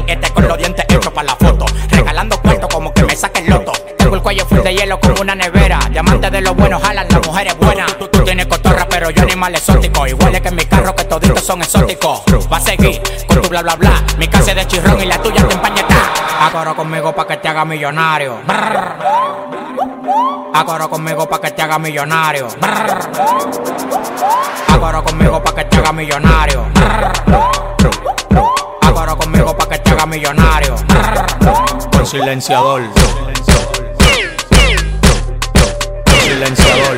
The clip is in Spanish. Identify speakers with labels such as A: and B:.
A: este con los dientes hechos para la foto. Regalando cuarto como que me saque el loto. Tengo el cuello full de hielo como una nevera. Diamantes de los buenos jalan las mujeres buenas. Tú tienes cotorra pero yo animal exótico. Igual que en mi carro que toditos son exóticos. Va a seguir con tu bla bla bla. Mi casa es de chirrón y la tuya te empañeta. Acoro conmigo pa' que te haga millonario. Acoro conmigo pa' que te haga millonario. Acoro conmigo pa' que te haga millonario. Acoro conmigo pa' que te haga millonario. Con silenciador. Silenciador.